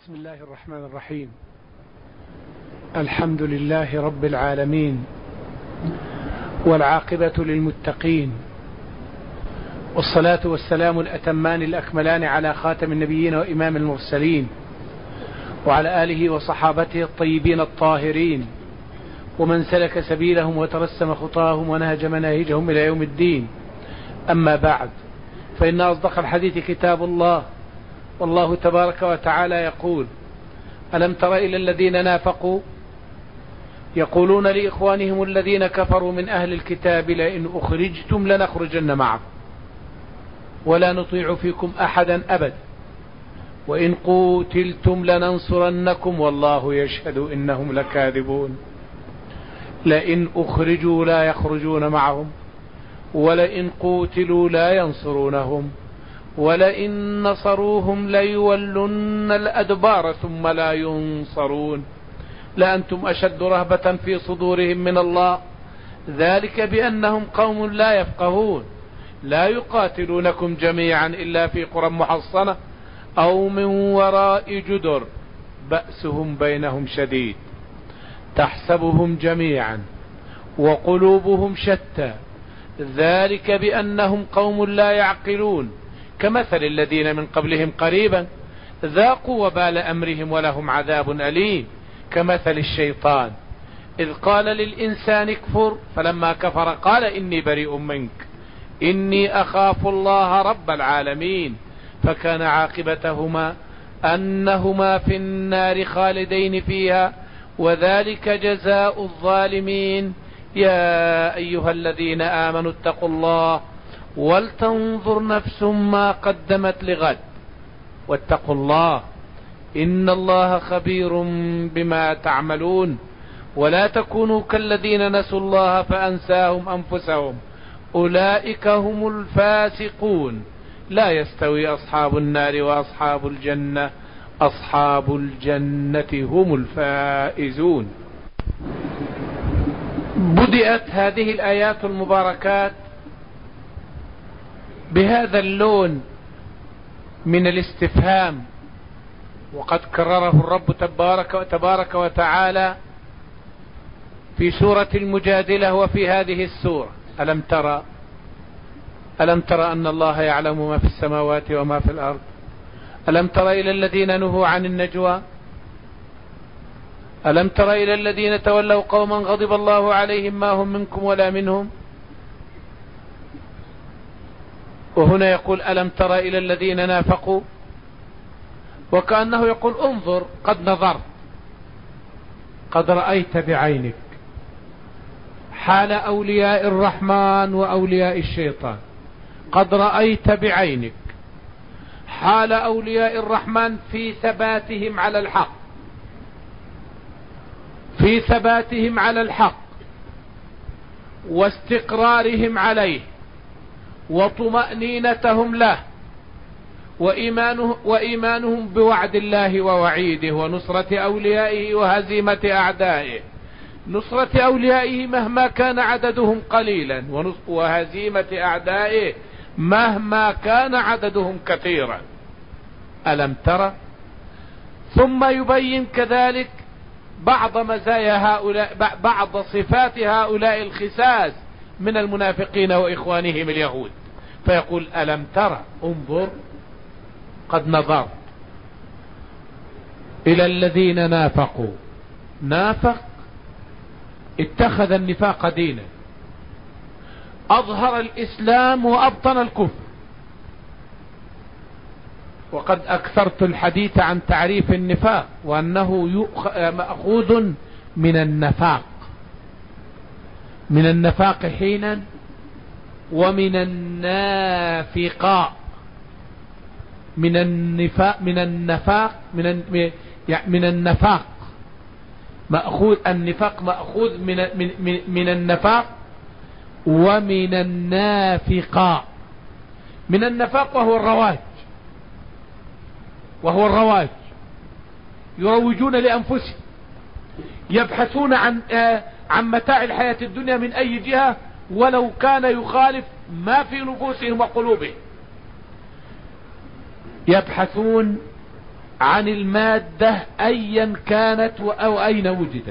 بسم الله الرحمن الرحيم. الحمد لله رب العالمين، والعاقبة للمتقين، والصلاة والسلام الأتمان الأكملان على خاتم النبيين وإمام المرسلين، وعلى آله وصحابته الطيبين الطاهرين، ومن سلك سبيلهم وترسم خطاهم ونهج مناهجهم إلى يوم الدين. أما بعد، فإن أصدق الحديث كتاب الله، والله تبارك وتعالى يقول: ألم تر إلى الذين نافقوا يقولون لإخوانهم الذين كفروا من أهل الكتاب لئن أخرجتم لنخرجن معكم ولا نطيع فيكم أحدا أبدا وإن قوتلتم لننصرنكم والله يشهد إنهم لكاذبون. لئن أخرجوا لا يخرجون معهم ولئن قوتلوا لا ينصرونهم ولئن نصروهم ليولن الأدبار ثم لا ينصرون لأنتم أشد رهبة في صدورهم من الله، ذلك بأنهم قوم لا يفقهون، لا يقاتلونكم جميعا إلا في قرى محصنة أو من وراء جدر بأسهم بينهم شديد تحسبهم جميعا وقلوبهم شتى، ذلك بأنهم قوم لا يعقلون، كمثل الذين من قبلهم قريبا ذاقوا وبال أمرهم ولهم عذاب أليم، كمثل الشيطان إذ قال للإنسان اكفر فلما كفر قال إني بريء منك إني أخاف الله رب العالمين، فكان عاقبتهما أنهما في النار خالدين فيها وذلك جزاء الظالمين. يا أيها الذين آمنوا اتقوا الله ولتنظر نفس ما قدمت لغد واتقوا الله إن الله خبير بما تعملون، ولا تكونوا كالذين نسوا الله فأنساهم أنفسهم أولئك هم الفاسقون. لا يستوي أصحاب النار وأصحاب الجنة، أصحاب الجنة هم الفائزون. بدأت هذه الآيات المباركات بهذا اللون من الاستفهام، وقد كرره الرب تبارك وتعالى في سورة المجادلة وفي هذه السورة: ألم ترى أن الله يعلم ما في السماوات وما في الأرض؟ ألم تر إلى الذين نهوا عن النجوى؟ ألم تر إلى الذين تولوا قوما غضب الله عليهم ما هم منكم ولا منهم؟ وهنا يقول ألم تر إلى الذين نافقوا، وكأنه يقول انظر قد نظرت، قد رأيت بعينك حال أولياء الرحمن وأولياء الشيطان، قد رأيت بعينك حال أولياء الرحمن في ثباتهم على الحق، في ثباتهم على الحق واستقرارهم عليه وطمأنينتهم له وإيمانهم بوعد الله ووعيده ونصرة أوليائه وهزيمة أعدائه، نصرة أوليائه مهما كان عددهم قليلا وهزيمة أعدائه مهما كان عددهم كثيرا. ألم ترى؟ ثم يبين كذلك بعض مزايا هؤلاء، بعض صفات هؤلاء الخساس من المنافقين وإخوانهم اليهود، فيقول ألم ترى، انظر قد نظرت إلى الذين نافقوا. نافق اتخذ النفاق دينا، أظهر الإسلام وأبطن الكفر. وقد أكثرت الحديث عن تعريف النفاق وأنه مأخوذ من النفاق، من النفاق حينا ومن النافقاء، من النفاق مأخوذ، النفاق مأخوذ من النفاق ومن النافقاء. من النفاق وهو الرواج، يروجون لأنفسهم، يبحثون عن متاع الحياة الدنيا من أي جهة ولو كان يخالف ما في نفوسهم وقلوبهم، يبحثون عن المادة ايا كانت او اين وجدت،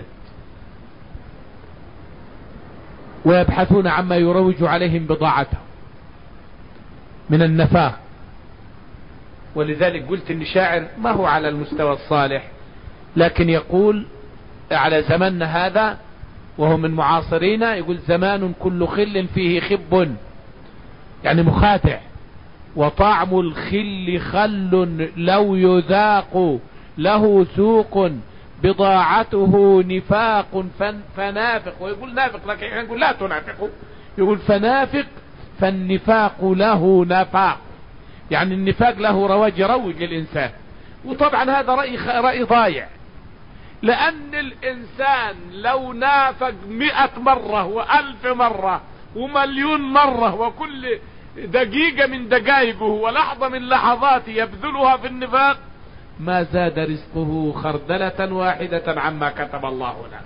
ويبحثون عما يروج عليهم بضاعتهم من النفاق. ولذلك قلت ان شاعر ما هو على المستوى الصالح، لكن يقول على زماننا هذا وهو من معاصرينا، يقول: زمان كل خل فيه خب، يعني مخادع، وطعم الخل خل لو يذاق له سوق، بضاعته نفاق فنافق. ويقول نافق، لكن يقول لا تنافقوا، يقول فنافق، فالنفاق له نفاق، يعني النفاق له رواج يروج للإنسان. وطبعا هذا رأي ضايع، لأن الإنسان لو نافق 100 مرة و1000 مرة ومليون مرة، وكل دقيقة من دقائقه ولحظة من لحظاته يبذلها في النفاق، ما زاد رزقه خردلة واحدة عما كتب الله له.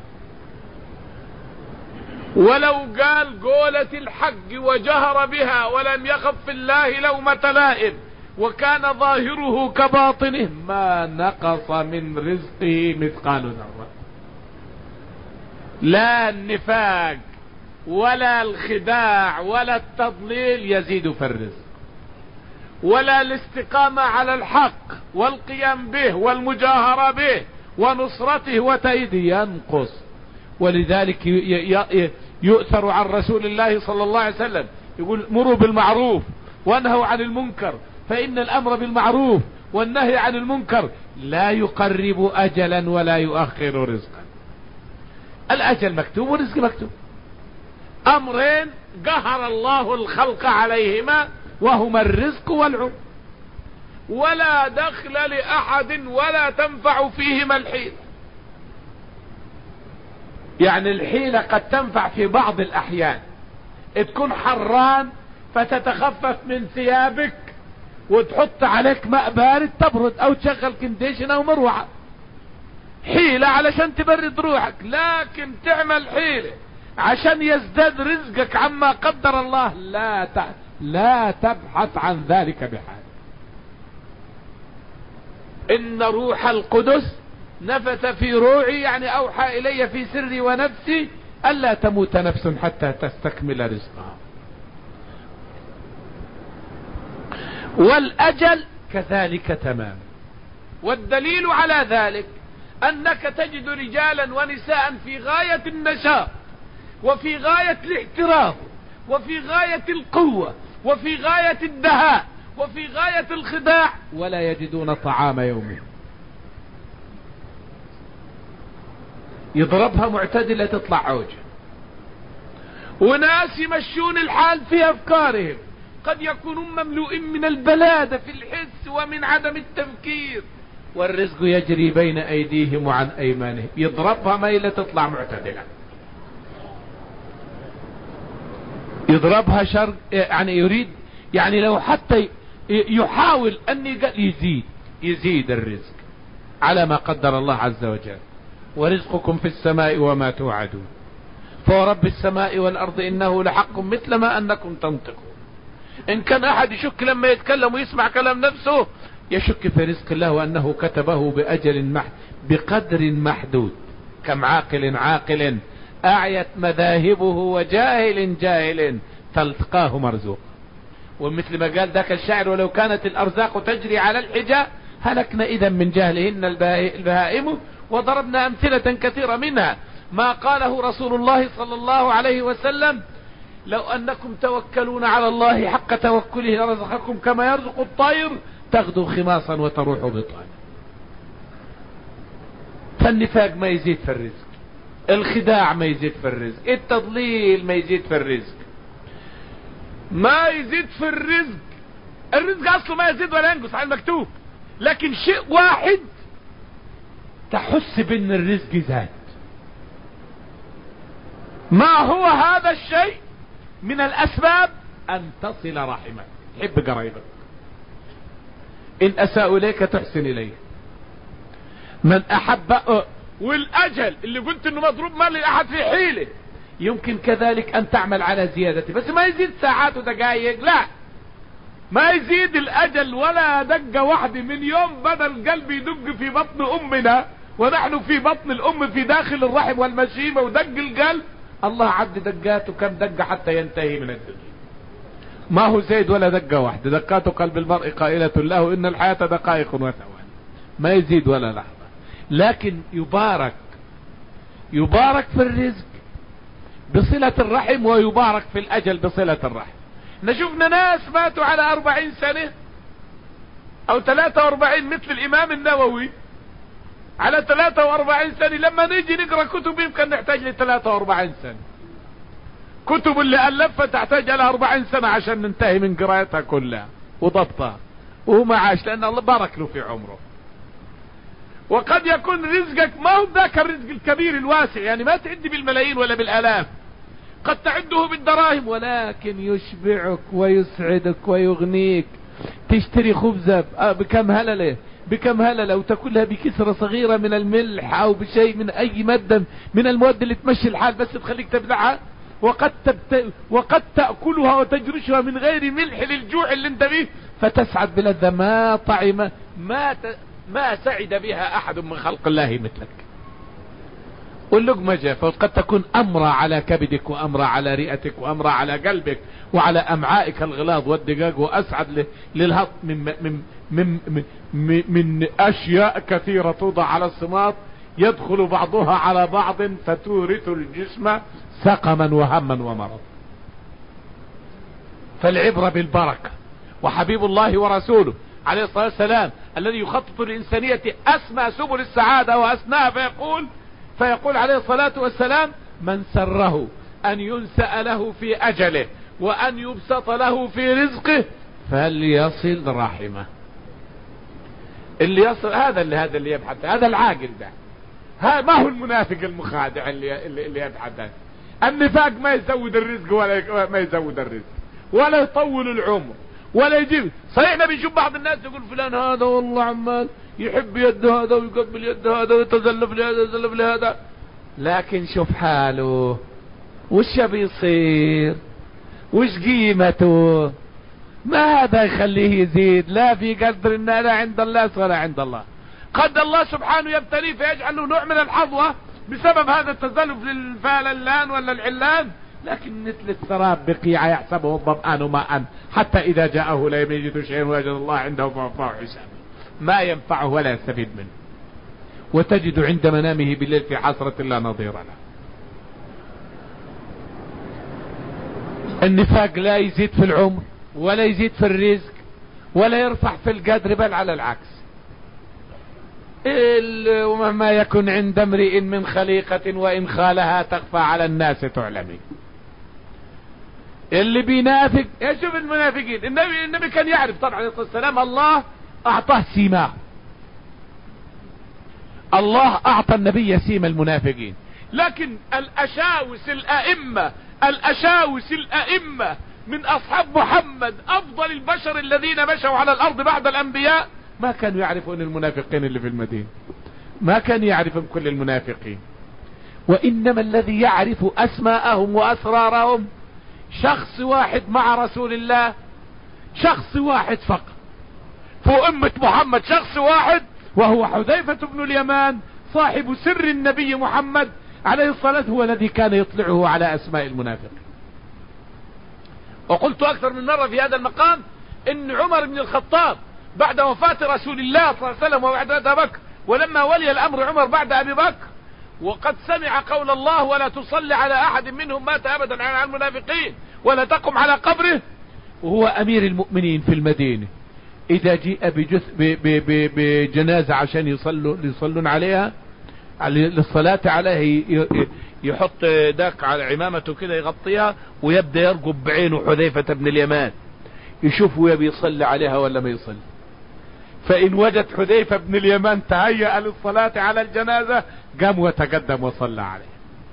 ولو قال قولة الحق وجهر بها ولم يخف في الله لومة لائم، وكان ظاهره كباطنه، ما نقص من رزقه مثقال ذرة. لا النفاق ولا الخداع ولا التضليل يزيد في الرزق، ولا الاستقامة على الحق والقيام به والمجاهرة به ونصرته وتأييده ينقص. ولذلك يؤثر عن رسول الله صلى الله عليه وسلم يقول: مروا بالمعروف وانهوا عن المنكر، فإن الأمر بالمعروف والنهي عن المنكر لا يقرب أجلا ولا يؤخر رزقا. الأجل مكتوب والرزق مكتوب، أمرين قهر الله الخلق عليهما، وهما الرزق والعمر، ولا دخل لأحد ولا تنفع فيهما الحيلة. يعني الحيلة قد تنفع في بعض الأحيان، تكون حران فتتخفف من ثيابك وتحط عليك ماء بارد تبرد، او تشغل كنديشن او مروحة، حيلة علشان تبرد روحك. لكن تعمل حيلة عشان يزداد رزقك عما قدر الله، لا تبحث عن ذلك بحال. إن روح القدس نفث في روعي، يعني أوحى إلي في سري ونفسي ألا تموت نفس حتى تستكمل رزقها. والأجل كذلك تمام. والدليل على ذلك أنك تجد رجالا ونساء في غاية النشاط وفي غاية الاحتراف وفي غاية القوة وفي غاية الدهاء وفي غاية الخداع، ولا يجدون طعام يومهم. يضربها معتدلة تطلع عوجة. وناس يمشون الحال في أفكارهم، قد يكونون مملوئين من البلادة في الحس ومن عدم التفكير، والرزق يجري بين أيديهم وعن أيمانهم. يضربها ميلة تطلع معتدلة، يضربها شر، يعني يريد، يعني لو حتى يحاول أن يزيد الرزق على ما قدر الله عز وجل. ورزقكم في السماء وما توعدون، فورب السماء والأرض إنه لحق مثل ما أنكم تنطقون. إن كان أحد يشك لما يتكلم ويسمع كلام نفسه، يشك في رزق الله وأنه كتبه بأجل بقدر محدود. كم عاقل أعيت مذاهبه وجاهل جاهل تلقاه مرزوق. ومثل ما قال ذاك الشاعر: ولو كانت الأرزاق تجري على الحجة هلكنا إذا من جهلهن البهائم. وضربنا أمثلة كثيرة منها ما قاله رسول الله صلى الله عليه وسلم: لو أنكم توكلون على الله حق توكله لرزقكم كما يرزق الطير تغدو خماصا وتروح بطانا. فالنفاق ما يزيد في الرزق، الخداع ما يزيد في الرزق، التضليل ما يزيد في الرزق، ما يزيد في الرزق. الرزق أصله ما يزيد ولا ينقص على المكتوب، لكن شيء واحد تحس بأن الرزق زاد. ما هو هذا الشيء؟ من الأسباب أن تصل رحمك، تحب قريبك. إن أساءوا إليك تحسن إليه. من أحب. والأجل اللي قلت إنه مضروب ما لأحد في حيله، يمكن كذلك أن تعمل على زيادته، بس ما يزيد ساعات ودقائق، لا، ما يزيد الاجل ولا دقة واحدة من يوم بدأ القلب يدق في بطن امنا ونحن في بطن الام في داخل الرحم والمشيمة ودق القلب. الله عد دقاته كم دقة حتى ينتهي من الدنيا. ما هو زيد ولا دقة واحدة. دقات قلب المرء قائلة له ان الحياة دقائق وثواني، ما يزيد ولا لحظة. لكن يبارك في الرزق بصلة الرحم، ويبارك في الاجل بصلة الرحم. نشوفنا ناس ماتوا على 40 سنة او 43 مثل الامام النووي على 43 سنة. لما نيجي نقرأ كتب يمكن نحتاج ل 43 سنة. كتب اللي ألفها تحتاج على 40 سنة عشان ننتهي من قراءتها كلها وضبطها، وهو ما عاش لأن الله بارك له في عمره. وقد يكون رزقك ما هو ذاك الرزق الكبير الواسع، يعني ما تعد بالملايين ولا بالآلاف، قد تعده بالدراهم، ولكن يشبعك ويسعدك ويغنيك. تشتري خبزة بكم هللة وتاكلها بكسرة صغيرة من الملح او بشيء من اي مادة من المواد اللي تمشي الحال بس تخليك تبلعها، وقد تأكلها وتجرشها من غير ملح للجوع اللي انت فيه، فتسعد بلذة ما طعم ما سعد بها احد من خلق الله مثلك. واللقمة جافة قد تكون أمرة على كبدك وأمرة على رئتك وأمرة على قلبك وعلى أمعائك الغلاظ والدقاق، وأسعد للهضم من أشياء كثيرة توضع على الصماط يدخل بعضها على بعض فتورث الجسم سقما وهما ومرض. فالعبرة بالبركة. وحبيب الله ورسوله عليه الصلاة والسلام الذي يخطط للإنسانية أسمى سبل السعادة وأسناها، فيقول عليه الصلاة والسلام: من سره أن ينسأ له في أجله وأن يبسط له في رزقه فليصل رحمه. اللي يصل هذا اللي يبحث، هذا العاقل ده. ما هو المنافق المخادع اللي يبحث. النفاق ما يزود الرزق ولا ما يزود الرزق ولا يطول العمر ولا يجيب. صحيح نبي نشوف بعض الناس يقول فلان هذا والله عمال يحب يد هذا ويقبل يد هذا ويتزلف لهذا ويتزلف لهذا، لكن شوف حاله وش بيصير وش قيمته. ما هذا يخليه يزيد لا في قدر النار عند الله ولا عند الله. قد الله سبحانه يبتليه فيجعل له نوع من الحظوة بسبب هذا التزلف للفاللان ولا العلان، لكن مثل السراب بقيعة يحسبه الظمآن ماء حتى إذا جاءه لا يجد شيئا ويجد الله عنده فوفاه حسابه، ما ينفعه ولا يستفيد منه. وتجد عند منامه بالليل في حسرة لا نظير له. النفاق لا يزيد في العمر ولا يزيد في الرزق ولا يرفع في القدر، بل على العكس. ومهما يكن عند امرئ من خليقة وإن خالها تخفى على الناس تعلمي. اللي بينافق يشوف المنافقين. النبي كان يعرف طبعا عليه الصلاة والسلام الله أعطاه سيماه. الله أعطى النبي سيم المنافقين، لكن الأشاوس الأئمة من أصحاب محمد أفضل البشر الذين مشوا على الأرض بعد الأنبياء ما كانوا يعرفون المنافقين اللي في المدينة، ما كان يعرفهم كل المنافقين. وإنما الذي يعرف أسماءهم وأسرارهم شخص واحد مع رسول الله، شخص واحد فقط فوق أمة محمد، شخص واحد، وهو حذيفة بن اليمان صاحب سر النبي محمد عليه الصلاة والسلام، هو الذي كان يطلعه على أسماء المنافقين. وقلت أكثر من مرة في هذا المقام إن عمر بن الخطاب بعد وفاة رسول الله صلى الله عليه وسلم وبعد أبي بكر، ولما ولي الأمر عمر بعد أبي بكر وقد سمع قول الله: ولا تصلي على أحد منهم مات أبدا عن المنافقين ولا تقم على قبره، وهو أمير المؤمنين في المدينة، إذا جيء بجنازة عشان يصلون عليها للصلاة عليه يحط داك على عمامته كده يغطيها ويبدأ يرقب بعينه حذيفة بن اليمان يشوف يبي يصلي عليها ولا ما يصلي. فإن وجد حذيفة بن اليمان تهيأ للصلاة على الجنازة قام وتقدم وصلى عليه.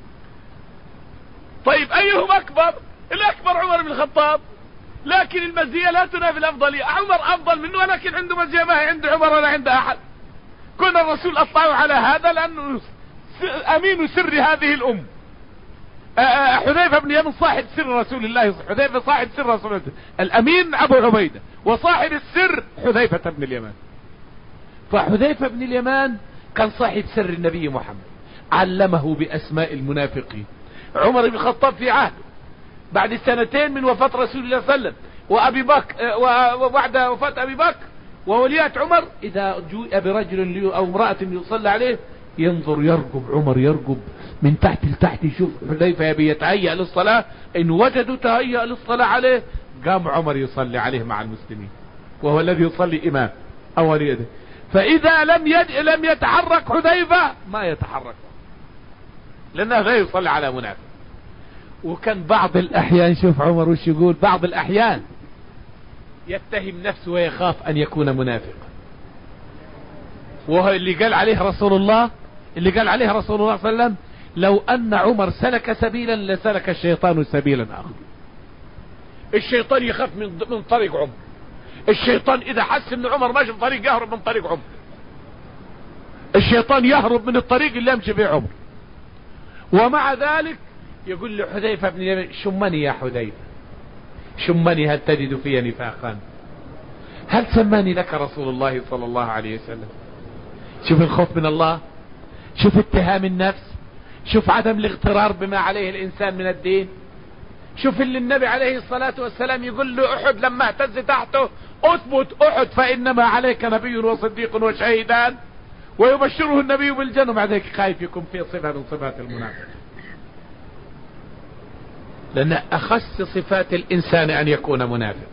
طيب أيهم أكبر؟ الأكبر عمر بن الخطاب، لكن المزية لا تنافي الأفضلية. عمر أفضل منه ولكن عنده مزية ما هي عند عمر ولا عند أحد. كن الرسول أطلعوا على هذا لأنه أمين سر هذه الأم. حذيفة بن اليمن صاحب سر رسول الله، حذيفة صاحب سر رسول الله، الامين ابو عبيدة، وصاحب السر حذيفة بن اليمان. فحذيفة بن اليمان كان صاحب سر النبي محمد، علمه باسماء المنافقين. عمر بن الخطاب في عهده بعد 2 من وفاة رسول الله صلى الله عليه وسلم، وابي بكر، وبعد وفاة ابي بكر ووليات عمر، اذا جاء برجل او امرأة يصلى عليه ينظر يرقب، عمر يرقب من تحت لتحت يشوف حذيفة يبي يتهيأ للصلاة، ان وجدوا تهيأ للصلاة عليه قام عمر يصلي عليه مع المسلمين، وهو الذي يصلي امام اول يده. فاذا لم يتحرك حذيفة ما يتحرك، لانه لا يصلي على منافق. وكان بعض الاحيان، شوف عمر وش يقول، بعض الاحيان يتهم نفسه ويخاف ان يكون منافقا، وهو اللي قال عليه رسول الله صلى الله عليه وسلم: لو ان عمر سلك سبيلا لسلك الشيطان سبيلا اخر. الشيطان يخاف من طريق عمر، الشيطان اذا حس ان عمر ماشي في طريق يهرب من طريق عمر، الشيطان يهرب من الطريق اللي يمشي فيه عمر. ومع ذلك يقول لحذيفة بن اليمان: شمني يا حذيفة، شمني، هل تجد في نفاقا؟ هل سماني لك رسول الله صلى الله عليه وسلم؟ شوف الخوف من الله، شوف اتهام النفس، شوف عدم الاغترار بما عليه الانسان من الدين. شوف اللي النبي عليه الصلاة والسلام يقول له احد لما اهتز تحته: اثبت احد فانما عليك نبي وصديق وشهيدان، ويبشره النبي بالجنة. مع ذلك خايف يكون في صفة من صفات المنافق، لأن أخص صفات الإنسان أن يكون منافق.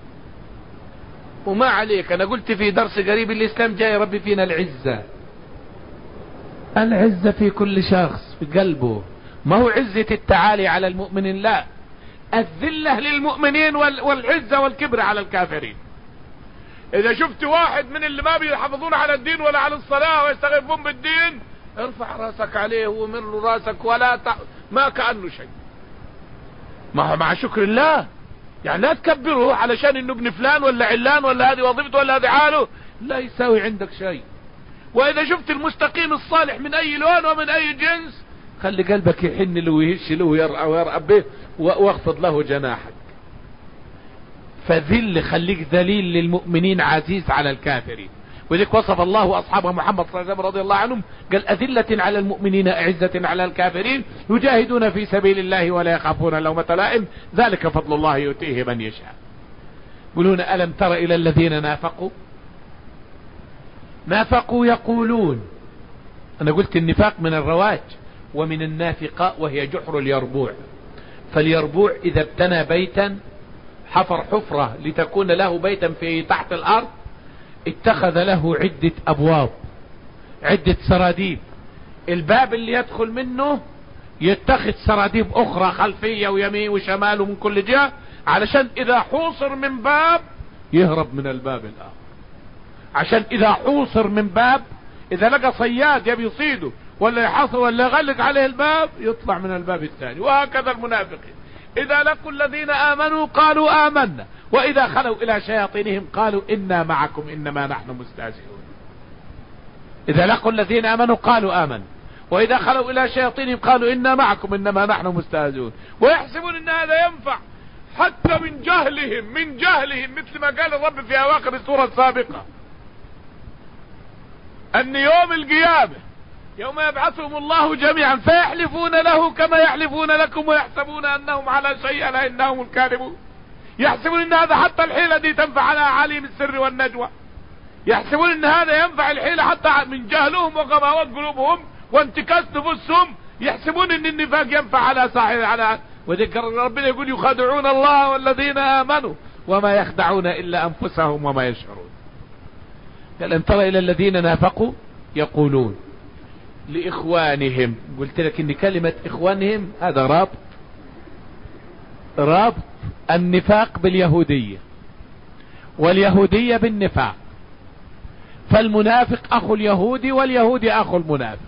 وما عليك، أنا قلت في درس قريب: الإسلام جاي ربي فينا العزة، العزة في كل شخص في قلبه، ما هو عزة التعالي على المؤمنين، لا، الذلة للمؤمنين والعزة والكبر على الكافرين. إذا شفت واحد من اللي ما بيحافظون على الدين ولا على الصلاة ويستغفون بالدين، ارفع راسك عليه ومر له راسك، ما كأنه شيء، مع شكر الله. يعني لا تكبره علشان انه ابن فلان ولا علان ولا هذه وظيفته ولا هذه حاله، لا يساوي عندك شيء. واذا شفت المستقيم الصالح من اي لون ومن اي جنس، خلي قلبك يحن له ويهش له ويرأى به، واخفض له جناحك. فذل، خليك ذليل للمؤمنين عزيز على الكافرين. وذلك وصف الله أصحاب محمد صلى الله عليه وسلم رضي الله عنهم، قال: أذلة على المؤمنين أعزة على الكافرين يجاهدون في سبيل الله ولا يخافون لومة لائم ذلك فضل الله يؤتيه من يشاء. يقولون: ألم تر إلى الذين نافقوا يقولون. أنا قلت النفاق من الرواج ومن النافقة، وهي جحر اليربوع. فاليربوع إذا ابتنى بيتا، حفر حفرة لتكون له بيتا في تحت الأرض، اتخذ له عدة أبواب، عدة سراديب، الباب اللي يدخل منه يتخذ سراديب أخرى خلفية ويمين وشمال ومن كل جهة، علشان إذا حوصر من باب يهرب من الباب الآخر، عشان إذا حوصر من باب، إذا لقى صياد يبي يصيده ولا يحصر ولا يغلق عليه الباب، يطلع من الباب الثاني. وهكذا المنافقين، إذا لقوا الذين آمنوا قالوا آمنا، وإذا خلوا إلى شياطينهم قالوا إنا معكم إنما نحن مستهزئون. إذا لقوا الذين آمنوا قالوا آمنا، وإذا خلوا إلى شياطينهم قالوا إنا معكم إنما نحن مستهزئون. ويحسبون إن هذا ينفع حتى من جهلهم، مثل ما قال الرب في أواخر السورة السابقة، أن يوم القيامة يوم يبعثهم الله جميعا فيحلفون له كما يحلفون لكم ويحسبون أنهم على شيء ألا إنهم الكاذبون. يحسبون ان هذا حتى الحيلة دي تنفع على عالم السر والنجوى، يحسبون ان هذا ينفع الحيلة حتى من جهلهم وغباوات قلوبهم وانتكاس نفوسهم، يحسبون ان النفاق ينفع على صاحب على. وذكر ربنا يقول: يخادعون الله والذين آمنوا وما يخدعون إلا أنفسهم وما يشعرون. قال: أن ترى إلى الذين نافقوا يقولون لإخوانهم. قلت لك ان كلمة إخوانهم هذا رابط النفاق باليهودية واليهودية بالنفاق. فالمنافق أخو اليهودي واليهودي أخو المنافق.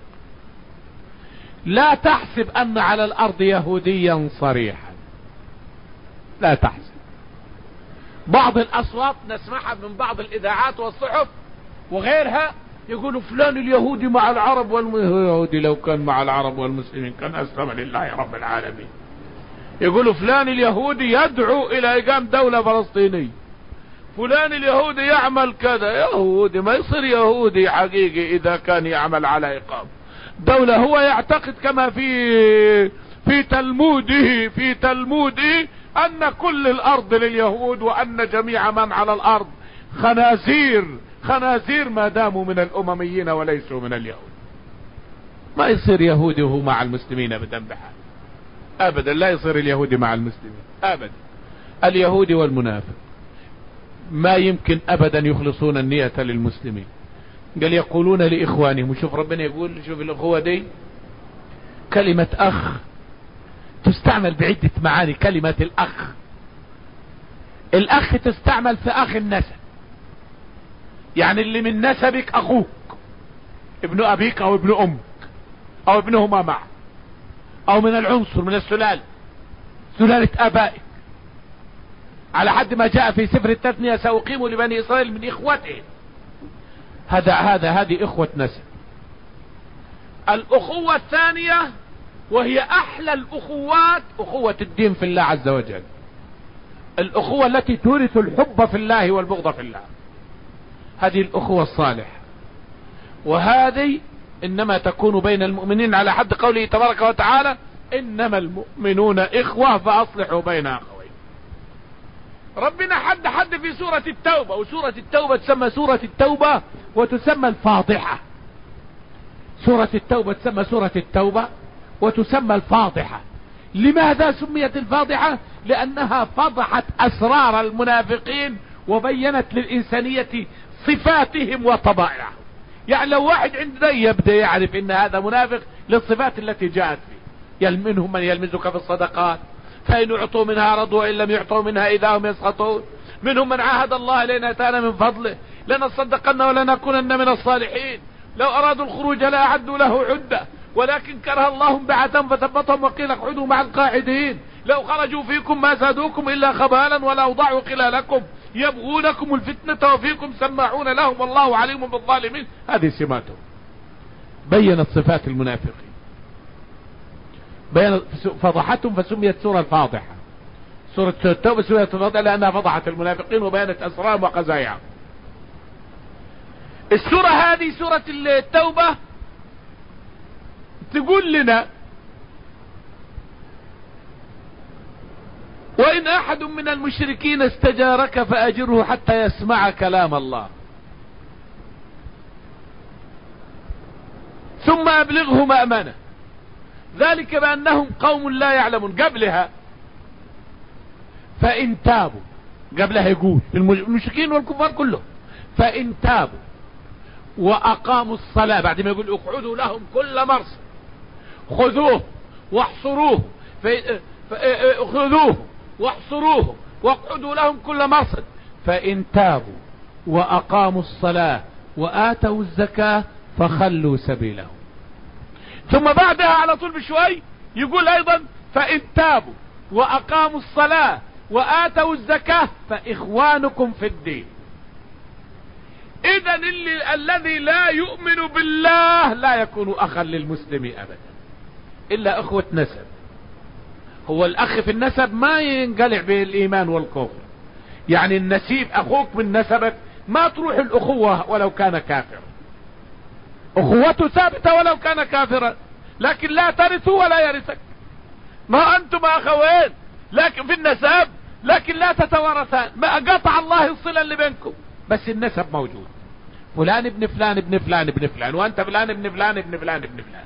لا تحسب أن على الأرض يهوديا صريحا، لا تحسب. بعض الأصوات نسمعها من بعض الإذاعات والصحف وغيرها يقولوا فلان اليهودي مع العرب واليهودي لو كان مع العرب والمسلمين كان أسلم لله رب العالمين. يقولوا فلان اليهودي يدعو إلى إقام دولة فلسطينية، فلان اليهودي يعمل كذا. يهودي ما يصير يهودي حقيقي إذا كان يعمل على إقامة دولة. هو يعتقد كما في تلموده أن كل الأرض لليهود، وأن جميع من على الأرض خنازير ما داموا من الأمميين وليسوا من اليهود. ما يصير يهودي وهو مع المسلمين أبدا بحال، أبدا لا يصير اليهودي مع المسلمين أبدا. اليهودي والمنافق ما يمكن أبدا يخلصون النية للمسلمين. قال يقولون لإخوانهم، وشوف ربنا يقول شوف الأخوة دي كلمة أخ تستعمل بعدة معاني. كلمة الأخ تستعمل في أخ النسب، يعني اللي من نسبك أخوك، ابن أبيك أو ابن أمك أو ابنهما معه، أو من العنصر من سلالة آبائك، على حد ما جاء في سفر التثنية سأقيم لبني إسرائيل من إخوتهم. هذه إخوة نسب. الأخوة الثانية وهي أحلى الأخوات، أخوة الدين في الله عز وجل، الأخوة التي تورث الحب في الله والبغض في الله. هذه الأخوة الصالحة، وهذه إنما تكون بين المؤمنين على حد قوله تبارك وتعالى إنما المؤمنون إخوة فأصلحوا بين أخوين. ربنا حد في سورة التوبة، وسورة التوبة تسمى سورة التوبة وتسمى الفاضحة. سورة التوبة تسمى سورة التوبة وتسمى الفاضحة. لماذا سميت الفاضحة؟ لأنها فضحت أسرار المنافقين وبينت للإنسانية صفاتهم وطبائعهم. يعني لو واحد عندنا يبدأ يعرف إن هذا منافق للصفات التي جاءت فيه. منهم من يلمزك في الصدقات فإن اعطوا منها رضوا وإن لم يعطوا منها إذا هم يسخطون. منهم من عاهد الله لئن آتانا من فضله لنصدقن ولنكونن من الصالحين. لو أرادوا الخروج لأعدوا له عدة ولكن كره الله بعثهم فثبتهم وقيل اقعدوا مع القاعدين. لو خرجوا فيكم ما زادوكم إلا خبالا ولا أوضعوا خلالكم يبغونكم الفتنة وفيكم سماعون لهم والله عليم بالظالمين. هذه سماتهم. بينت صفات المنافقين، بينت فضحتهم فسميت سورة الفاضحة. سورة التوبة سميت الفاضحة لأنها فضحت المنافقين وبينت أسرارهم وقزاياهم. السورة هذه سورة التوبة تقول لنا وإن أحد من المشركين استجارك فأجره حتى يسمع كلام الله ثم أبلغه مأمنه ذلك بأنهم قوم لا يعلمون. قبلها فإن تابوا، قبلها يقول المشركين والكفار كلهم فإن تابوا وأقاموا الصلاة، بعد ما يقول اقعدوا لهم كل مرصد خذوه واحصروه خذوه واحصروه واقعدوا لهم كل مرصد. فإن تابوا وأقاموا الصلاة وآتوا الزكاة فخلوا سبيلهم. ثم بعدها على طول بشوي يقول أيضا فإن تابوا وأقاموا الصلاة وآتوا الزكاة فإخوانكم في الدين. إذن الذي لا يؤمن بالله لا يكون أخا للمسلم أبدا إلا أخوة نسب. هو الأخ في النسب ما ينقلع بالإيمان والكفر، يعني النسيب أخوك من نسبك ما تروح الأخوة ولو كان كافر، أخوته ثابتة ولو كان كافرا، لكن لا ترثوا ولا يرثك. ما أنتم أخوين لكن في النسب لكن لا تتوارثان، ما قطع الله الصلة اللي بينكم بس النسب موجود، فلان ابن فلان ابن فلان ابن فلان وأنت فلان ابن فلان ابن فلان ابن فلان.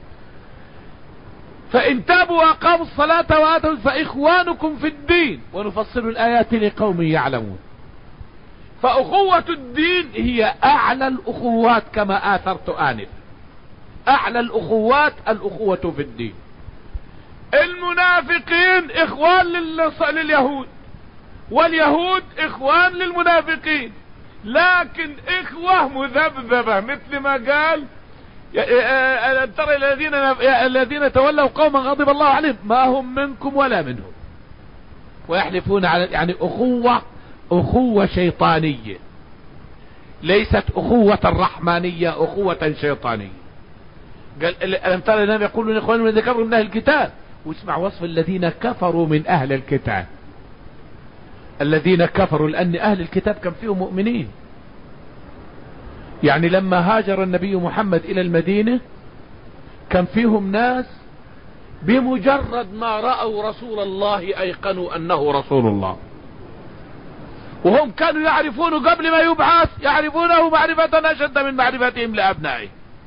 فإن تابوا وأقاموا الصلاة وآتوا فإخوانكم في الدين ونفصل الآيات لقوم يعلمون. فأخوة الدين هي أعلى الأخوات كما آثرت آنفا، أعلى الأخوات الأخوة في الدين. المنافقين إخوان لليهود واليهود إخوان للمنافقين، لكن إخوة مذبذبة مثل ما قال ترى الذين تولوا قوما غضب الله عليهم ما هم منكم ولا منهم ويحلفون على، يعني أخوة شيطانية. ليست أخوة رحمانية، أخوة شيطانية. قال ألم ترى الذين يقولون إخواننا الذين كفروا من أهل الكتاب، واسمع وصف الذين كفروا من أهل الكتاب. الذين كفروا لأن أهل الكتاب كان فيهم مؤمنين. يعني لما هاجر النبي محمد إلى المدينة كان فيهم ناس بمجرد ما رأوا رسول الله أيقنوا أنه رسول الله، وهم كانوا يعرفونه قبل ما يبعث، يعرفونه معرفة أشد من معرفتهم لأبنائه.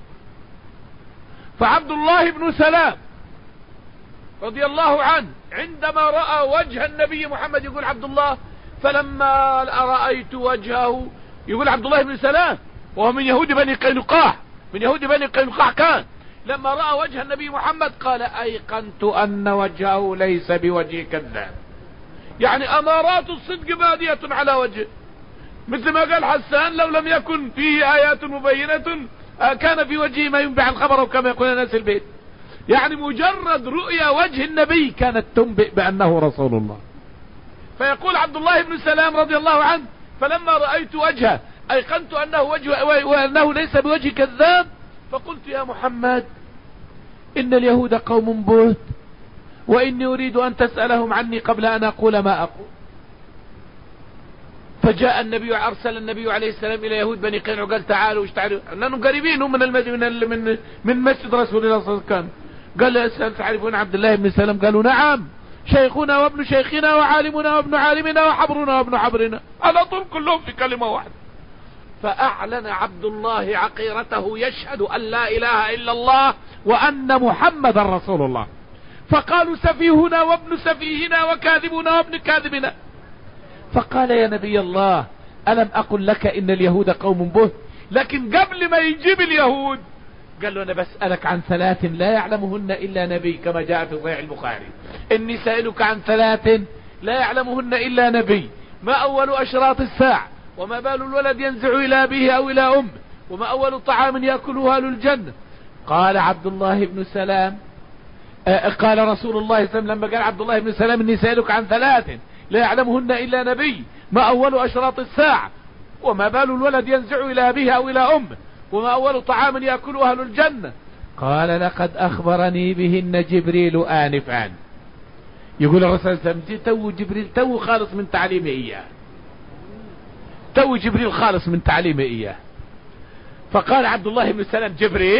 فعبد الله بن سلام رضي الله عنه عندما رأى وجه النبي محمد، يقول عبد الله فلما رأيت وجهه، يقول عبد الله بن سلام وهو من يهود بني قينقاع، من يهود بني قينقاع، كان لما رأى وجه النبي محمد قال أيقنت أن وجهه ليس بوجه كذاب. يعني أمارات الصدق بادية على وجهه، مثل ما قال حسان لو لم يكن فيه آيات مبينة كان في وجهه ما ينبع الخبر، وكما يقول ناس البيت. يعني مجرد رؤيا وجه النبي كانت تنبئ بأنه رسول الله. فيقول عبد الله بن سلام رضي الله عنه فلما رأيت وجهه أيقنت أنه وأنه ليس بوجه كذاب، فقلت يا محمد إن اليهود قوم بهت، وإني أريد أن تسألهم عني قبل أن أقول ما أقول. فجاء النبي، أرسل النبي عليه السلام إلى يهود بني قينقاع وقال تعالوا اشتعلوا، أنهم قريبين هم من مسجد رسول الله صلى الله عليه وسلم. قال أسأل تعرفون عبد الله بن سلام؟ قالوا نعم، شيخنا وابن شيخنا وعالمنا وابن عالمنا وحبرنا وابن حبرنا، على طول كلهم في كلمة واحدة. فأعلن عبد الله عقيرته يشهد أن لا إله إلا الله وأن محمد رسول الله. فقالوا سفيهنا وابن سفيهنا وكاذبنا وابن كاذبنا. فقال يا نبي الله ألم أقل لك إن اليهود قوم بهت؟ لكن قبل ما يجيب اليهود قال له أنا بسألك عن ثلاث لا يعلمهن إلا نبي، كما جاء في صحيح البخاري إني سألك عن ثلاث لا يعلمهن إلا نبي، ما أول أشراط الساعة، وما بال الولد ينزع إلى أبيه أو إلى أمه، وما أول طعام يأكله أهل الجنة. قال عبد الله بن سلام قال رسول الله صلى الله عليه وسلم لما قال عبد الله بن سلام إني سألك عن ثلاث لا يعلمهن إلا نبي، ما أول أشراط الساعة، وما بال الولد ينزع إلى أبيه أو إلى أمه، وما أول طعام يأكله أهل الجنة. قال لقد أخبرني بهن جبريل آنفا. يقول الرسول صلى الله عليه وسلم تو جبريل تو خالص من تعليمه إياه، تو جبريل خالص من تعليمه إياه. فقال عبد الله بن سلام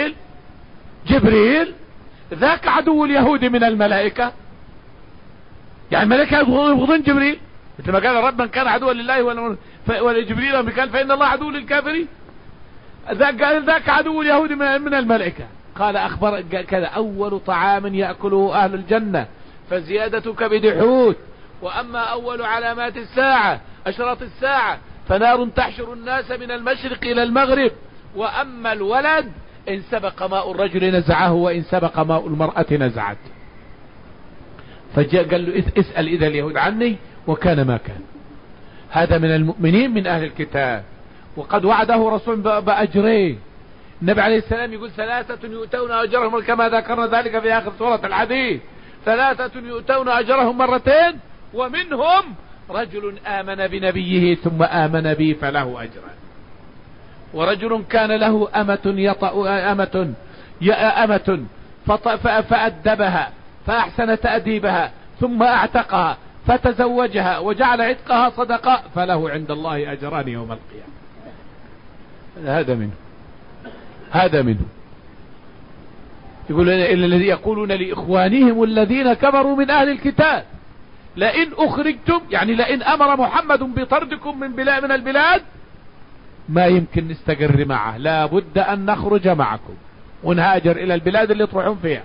جبريل ذاك عدو اليهود من الملائكة، يعني الملائكة يبغضون جبريل مثل ما قال رب من كان عدوا لله ولجبريل وميكال فإن الله عدو للكافرين. ذاك عدو اليهود من الملائكة. قال أخبر كذا أول طعام يأكله أهل الجنة فزيادة كبد حوت، وأما أول علامات الساعة أشراط الساعة فنار تحشر الناس من المشرق إلى المغرب، وأما الولد إن سبق ماء الرجل نزعه وإن سبق ماء المرأة نزعت. فجاء قال له اسأل إذا اليهود عني، وكان ما كان. هذا من المؤمنين من أهل الكتاب، وقد وعده رسول بأجرين. النبي عليه السلام يقول ثلاثة يؤتون أجرهم كما ذكرنا ذلك في آخر سورة الحديث، ثلاثة يؤتون أجرهم مرتين ومنهم رجل آمن بنبيه ثم آمن بي فله أجران، ورجل كان له أمة فأدبها فأحسن تأديبها ثم أعتقها فتزوجها وجعل عتقها صدقاء فله عند الله أجران يوم القيامة. هذا منه. يقول إلا الذي يقولون لإخوانهم الذين كفروا من أهل الكتاب لئن أخرجتم، يعني لئن أمر محمد بطردكم من البلاد ما يمكن نستقر معه، لا بد أن نخرج معكم ونهاجر إلى البلاد اللي تروحون فيها.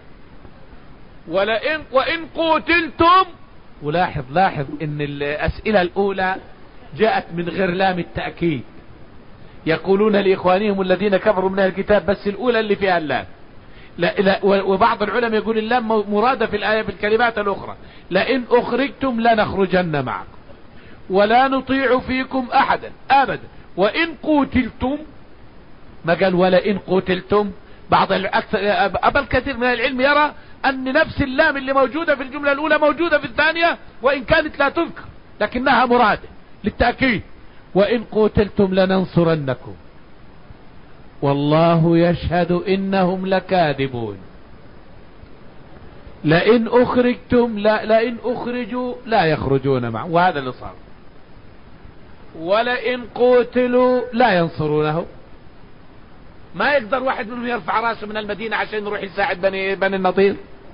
وإن قتلتم، ولاحظ إن الأسئلة الأولى جاءت من غير لام التأكيد، يقولون لإخوانهم الذين كفروا من أهل الكتاب، بس الأولى اللي فيها اللام. لا وبعض العلماء يقول اللام مرادة في الآية في الكلمات الأخرى، لئن أخرجتم لنخرجن معكم ولا نطيع فيكم أحدا أبدا، وإن قتلتم ما قال ولئن قتلتم. بعض الكثير من العلم يرى أن نفس اللام اللي موجودة في الجملة الأولى موجودة في الثانية، وإن كانت لا تذكر لكنها مرادة للتأكيد. وإن قتلتم لننصرنكم والله يشهد إنهم لكاذبون. لئن أخرجتم لئن أخرجوا لا يخرجون معه، وهذا اللي صار. ولئن قتلوا لا ينصرونه، ما يقدر واحد منهم يرفع راسه من المدينة عشان يروح يساعد بني النضير.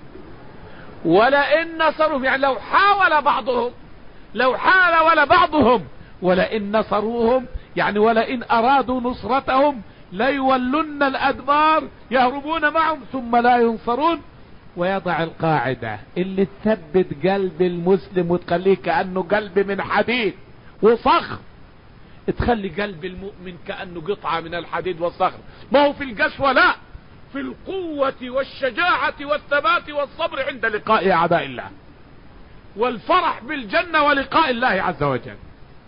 ولئن نصرهم، يعني لو حاول بعضهم ولئن نصروهم، يعني ولئن أرادوا نصرتهم ليولن الأدبار يهربون معهم ثم لا ينصرون. ويضع القاعدة اللي تثبت قلب المسلم وتخليه كأنه قلب من حديد وصخر، تخلي قلب المؤمن كأنه قطعة من الحديد والصخر. ما هو في القسوة، لا، في القوة والشجاعة والثبات والصبر عند لقاء أعداء الله، والفرح بالجنة ولقاء الله عز وجل.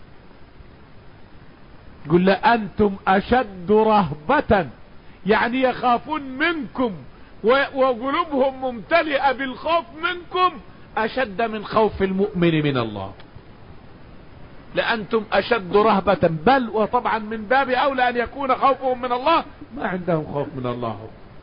قل لأنتم أشد رهبة، يعني يخافون منكم وقلوبهم ممتلئة بالخوف منكم أشد من خوف المؤمن من الله. لأنتم أشد رهبة، بل وطبعا من باب أولى أن يكون خوفهم من الله. ما عندهم خوف من الله،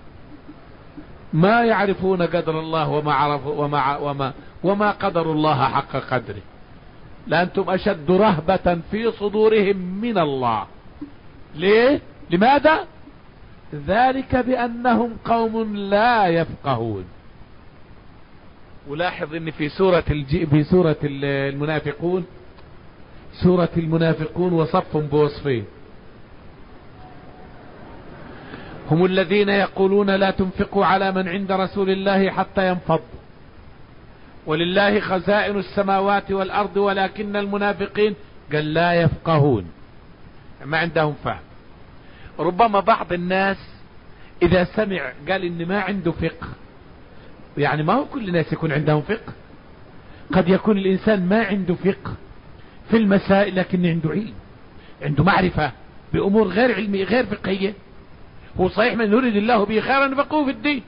ما يعرفون قدر الله وما قدر الله حق قدره. لأنتم أشد رهبة في صدورهم من الله. ليه؟ لماذا؟ ذلك بأنهم قوم لا يفقهون. ولاحظ ان في سورة المنافقون، سورة المنافقون وصفهم بوصفين: هم الذين يقولون لا تنفقوا على من عند رسول الله حتى ينفضوا ولله خزائن السماوات والأرض ولكن المنافقين قال لا يفقهون، ما عندهم فهم. ربما بعض الناس إذا سمع قال إن ما عنده فقه، يعني ما هو كل الناس يكون عندهم فقه، قد يكون الإنسان ما عنده فقه في المسائل لكن عنده علم، عنده معرفة بأمور غير علمية غير فقهية. هو صحيح من يريد الله به خيرا يفقهه في الدين.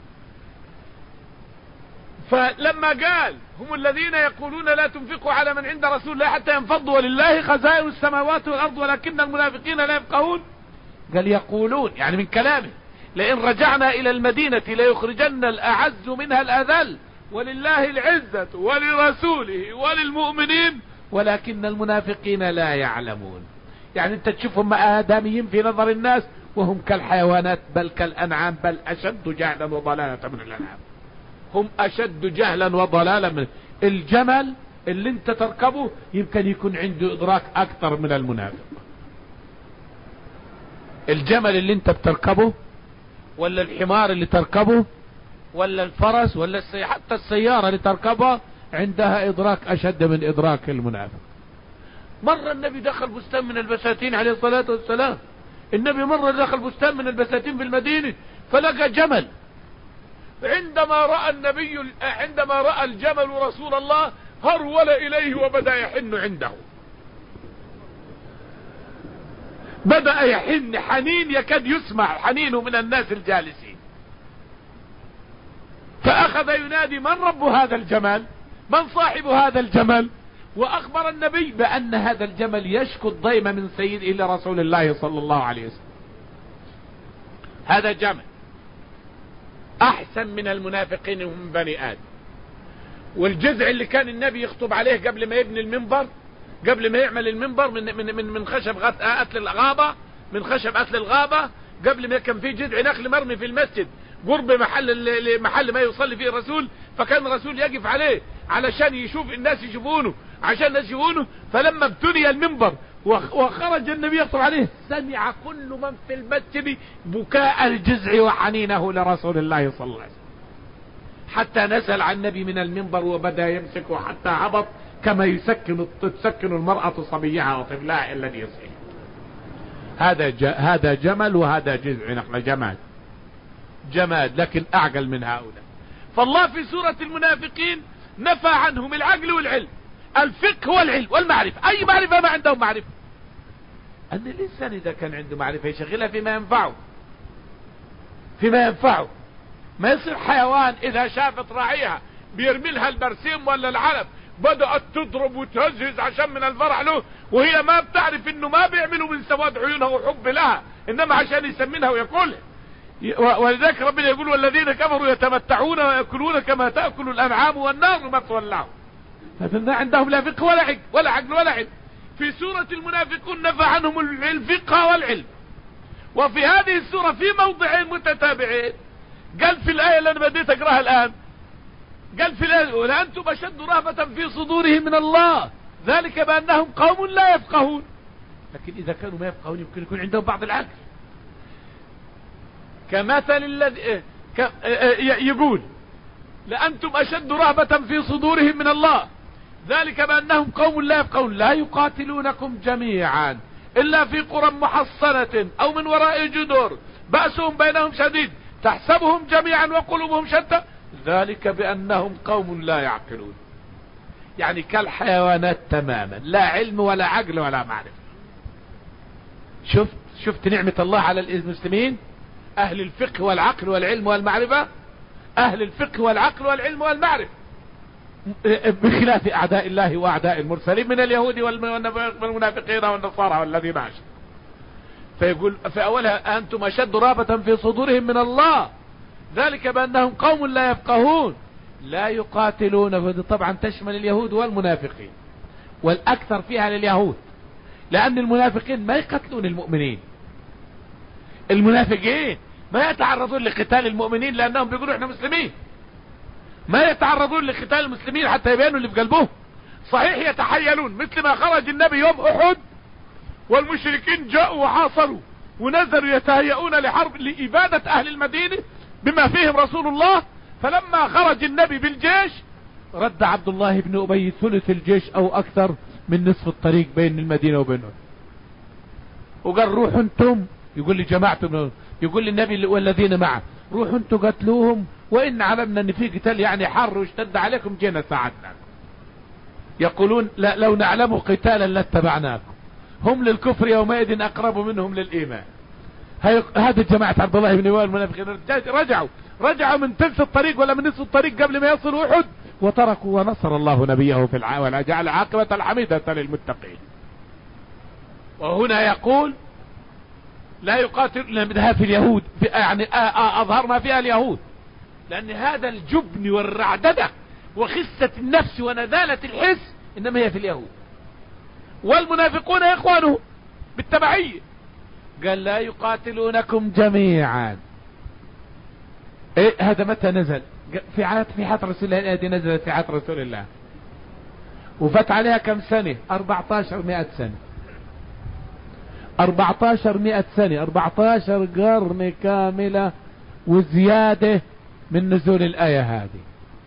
فلما قال هم الذين يقولون لا تنفقوا على من عند رسول الله حتى ينفضوا ولله خزائن السماوات والأرض ولكن المنافقين لا يفقهون، قال يقولون يعني من كلامه لئن رجعنا إلى المدينة ليخرجن الأعز منها الأذل ولله العزة ولرسوله وللمؤمنين ولكن المنافقين لا يعلمون. يعني انت تشوفهم آدميين في نظر الناس وهم كالحيوانات بل كالأنعام، بل أشد جهلا وضلالة من الأنعام. هم أشد جهلا وضلالا من الجمل اللي انت تركبه، يمكن يكون عنده إدراك أكثر من المنافق. الجمل اللي انت بتركبه ولا الحمار اللي تركبه ولا الفرس ولا حتى السيارة اللي تركبها عندها إدراك أشد من إدراك المنافق. مرة النبي دخل بستان من البساتين عليه الصلاة والسلام، النبي مرة دخل بستان من البساتين في المدينة فلقى جمل. عندما رأى الجمل رسول الله هرول إليه وبدأ يحن عنده، بدأ يحن حنين يكاد يسمع حنينه من الناس الجالسين. فأخذ ينادي من رب هذا الجمل، من صاحب هذا الجمل، وأخبر النبي بأن هذا الجمل يشكو الضيم من سيده إلى رسول الله صلى الله عليه وسلم. هذا جمل أحسن من المنافقين هم بني آدم. والجذع اللي كان النبي يخطب عليه قبل ما يبني المنبر، قبل ما يعمل المنبر من خشب قتل الغابة، من خشب قتل الغابة، قبل ما كان في جذع نخل مرمي في المسجد قرب محل ما يصلي فيه الرسول، فكان الرسول يقف عليه علشان يشوف الناس يشوفونه، عشان الناس يشوفونه. فلما ابتني المنبر وخرج النبي يخطب عليه سمع كل من في المسجد بكاء الجذع وحنينه لرسول الله صلى الله عليه وسلم، حتى نزل عن النبي من المنبر وبدأ يمسكه حتى هبط كما تسكن المرأة صبيها وطفلها الذي يصيح. هذا جمل وهذا جذع نخل، جماد لكن أعقل من هؤلاء. فالله في سورة المنافقين نفى عنهم العقل والعلم، الفقه والعلم والمعرفة. أي معرفة؟ ما عندهم معرفة. أن الإنسان إذا كان عنده معرفة يشغلها فيما ينفعه، ما يصير حيوان إذا شافت راعيها بيرمي لها البرسيم ولا العلف بدأت تضرب وتهزز عشان من الفرح له، وهي ما بتعرف انه ما بيعملوا من سواد عيونها وحب لها، انما عشان يسمنها وياكلها. ولذلك ربنا يقول والذين كفروا يتمتعون ويأكلون كما تأكل الأنعام والنار مثوى لهم. فما عندهم لا فقه ولا عقل ولا علم. في سورة المنافقون نفى عنهم الفقه والعلم، وفي هذه السورة في موضعين متتابعين قال في الآية اللي أنا بديت أقرأها الآن، قال في الآية ولأنتم أشد رهبة في صدورهم من الله ذلك بأنهم قوم لا يفقهون. لكن إذا كانوا ما يفقهون يمكن يكون عندهم بعض العقل. كمثل الذي يقول لأنتم أشد رهبة في صدورهم من الله ذلك بأنهم قوم لا يفقهون لا يقاتلونكم جميعا إلا في قرى محصنة أو من وراء جدر بأسهم بينهم شديد تحسبهم جميعا وقلوبهم شتى ذلك بأنهم قوم لا يعقلون. يعني كالحيوانات تماما، لا علم ولا عقل ولا معرفة. شفت نعمة الله على المسلمين، أهل الفقه والعقل والعلم والمعرفة، أهل الفقه والعقل والعلم والمعرفة، بخلاف أعداء الله وأعداء المرسلين من اليهود والمنافقين والنصارى والذين عاشوا. فيقول في أولها أنتم أشد رهبة في صدورهم من الله ذلك بأنهم قوم لا يفقهون لا يقاتلون. طبعا تشمل اليهود والمنافقين، والأكثر فيها لليهود، لأن المنافقين ما يقتلون المؤمنين. المنافقين ما يتعرضون لقتال المؤمنين لأنهم بيقولوا احنا مسلمين، ما يتعرضون لقتال المسلمين حتى يبينوا اللي في قلبهم. صحيح يتحيلون، مثل ما خرج النبي يوم أحد والمشركين جاءوا وحاصروا ونزلوا يتهيئون لحرب لإبادة أهل المدينة بما فيهم رسول الله. فلما خرج النبي بالجيش رد عبد الله بن أبي ثلث الجيش أو أكثر من نصف الطريق بين المدينة وبينهم، وقال روحوا انتم، يقول لي جماعة، يقول للنبي والذين معه روحوا انتم قتلوهم، وإن علمنا ان في قتال يعني حر واشتد عليكم جينا ساعدنا. يقولون لا لو نعلم قتالا لاتبعناكم هم للكفر يومئذ أقرب منهم للإيمان. هذا جماعة عبد الله بن أبي المنافقين رجعوا من ثلث الطريق ولا من نصف الطريق قبل ما يصلوا أحد، وتركوا ونصر الله نبيه في وجعل عاقبة الحميدة للمتقين. وهنا يقول لا يقاتل بدها في اليهود، يعني أظهر ما فيها اليهود، لأن هذا الجبن والرعددة وخسة النفس ونذالة الحس إنما هي في اليهود، والمنافقون إخوانه بالتبعية. قال لا يقاتلونكم جميعا. هذا متى نزل؟ في حياة رسول الله. الآية نزلت في حياة رسول الله وفات عليها كم سنة؟ 1400 سنة. 1400 سنة، 14 قرن كاملة وزيادة من نزول الآية هذه،